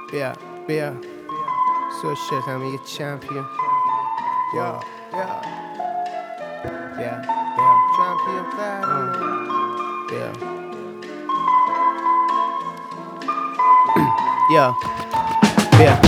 بیا سوشت همه یه چمپیون بیا چمپیون قهرمان بیا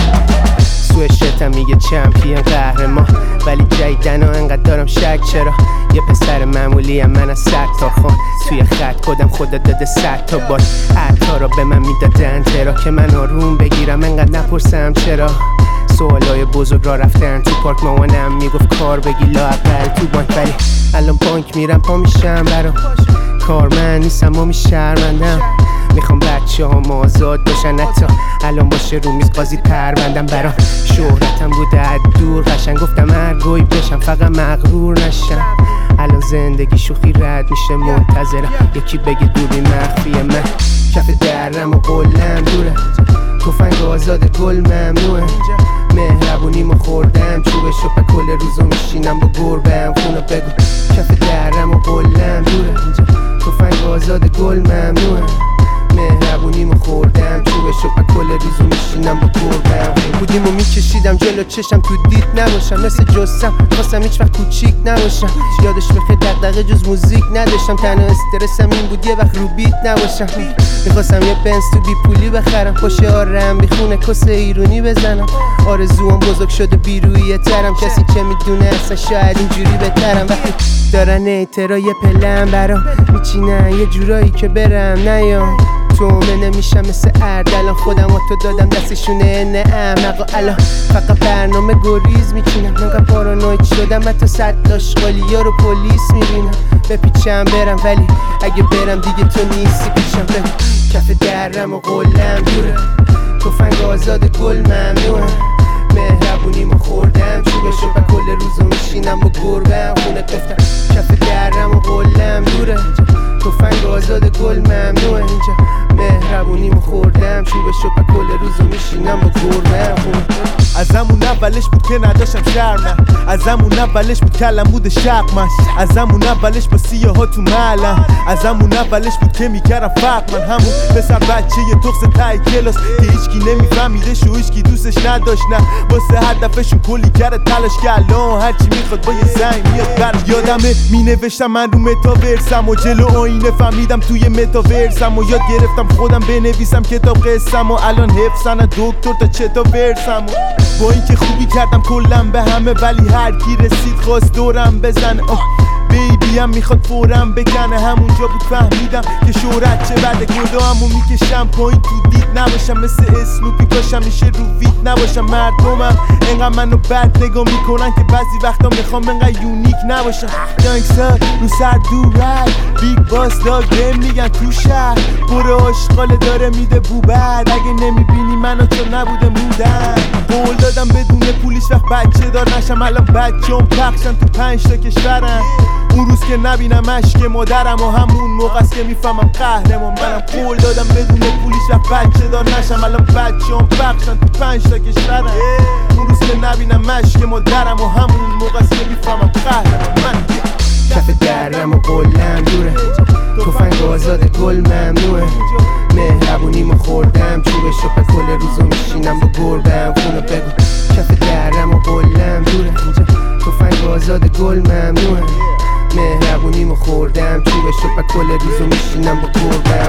سوشتم میگه چمپیون قهرمان، ولی جدیدن و انقدر دارم شک چرا یه پسر معمولی هم من از 100 تا خون توی خط کدم خدا داده 100 تا بار عطا رو به من میدادن چرا که من آروم بگیرم انقدر نپرسم چرا سوالای بزرگ را رفتن تو پارک مامانم میگفت کار بگی لااقل تو بانک، ولی الان بانک میرم پا میشم برا کار من نیستم و میشرمندم میخوام بچه ها آزاد باشن حتی الان باشه رو میز قاضی پروندم برا شهرتم بوده از دور قشنگ گفتم هرگوی بشم فقط مغرور نشم الان زندگی شوخی رد میشه منتظرم یکی بگه دوری مخفی من کف درم و قلم دوره تفنگ آزاد گل ممنوعه مهربونیمو خوردم چوبشو کل روزو میشینم با گربم خونو بگو کف درم و قلم دوره تفنگ آزاد گل ممنوعه مهربونیمو خوردم چوبشو کل روزو میشینم با گربم بودیمو میکشیدم جلو چشم تو دید نباشم مثل جسم خواستم هیچ وقت کوچیک نباشم یادش بخیر دغدغه جز موزیک نداشتم تنها استرسم این بود یه وقت رو بیت نباشم میخواستم یه بنز تو بی پولی بخرم پاشه آرم بیخونه کس ایرونی بزنم آرزوام بزرگ شده بیرویه ترم کسی چه میدونه اصلا شاید اینجوری بهترم وقتی دارن ایترا یه پلن برام میچینن یه جورایی که برم نیام تومه نمیشم مثل اردلان خودم تو دادم دستشونه نه احمقا الان فقط برنامه گریز میچینم انقدر پارانوید شدم حتی 100 داشقالی ها رو پلیس میبینم بپیچم برم ولی اگه برم دیگه تو نیستی پیشم بگو کف درم و قلم دوره تفنگ آزاد گل ممنوعه مهربونیمو خوردم چوبشو کل روزو میشینم با گربم خونه گفتم کف درم و قلم دوره تفنگ آزاد گل ممنوعه اینجا مهربونیمو خوردم چوبشو کل روزو میشینم با گربم خونه از همون اولش بود که نداشتم شرم از همون اولش بود کلم بود شق من از همون اولش با سیاه ها تو ملم از همون اولش بود که میکردم فرق من همون پسر بچه یه تخص تای کلاس که هیچکی نمیفهمیدش و هیچکی دوستش نداشت نه واسه هدفشون کلی کرده تلاش که الان هرچی میخواد با یه زنگ میاد برم یادمه مینوشتم من رو متاورسم و جلو آینه فهمیدم توی متاورسم و یاد گرفتم خودم بنویسم کتاب قصم و الان حفظن دکتر تا چتا ورسم با اینکه خوبی کردم کلم به همه ولی هر کی رسید خواست دورم بزنه بیبی هم میخواد فورم بکنه همونجا بود فهمیدم که شهرت چه بده کدامو میکشم پایین تو دید نباشم مثل اسنوپی کاشم میشه رو ویت نباشم مردمم انقدر منو بد نگاه میکنن که بعضی وقتا میخوام انقدر یونیک نباشم گنگستر رو سر دور رای بیگ باس داگ بهم میگن تو شهر برو آشغاله داره میده بوبر اگه نمیبینی منو تو نبوده مودن قول دادم بدون پولیش وقت بچه دار نشم الان بچه‌ام پخشن تو 5 تا کشورن اون روز که نبینم عشق مادرم و همون موقع است که میفهمم قهرمان منم قول دادم بدون پولیش وقت بچه دار نشم الان بچه‌ام پخشن تو 5 تا کشورن اون روز که نبینم عشق مادرم و همون موقع است که میفهمم قهرمان منم کف درم و قلم دوره تفنگ آزاد گل ممنوعه مهربونیمو خوردم چوبشو کل روزو میشینم با گربم خونو بگو کف درم و قلم دوره تفنگ آزاد گل ممنوعه مهربونیمو خوردم چوبشو کل روزو میشینم با گربم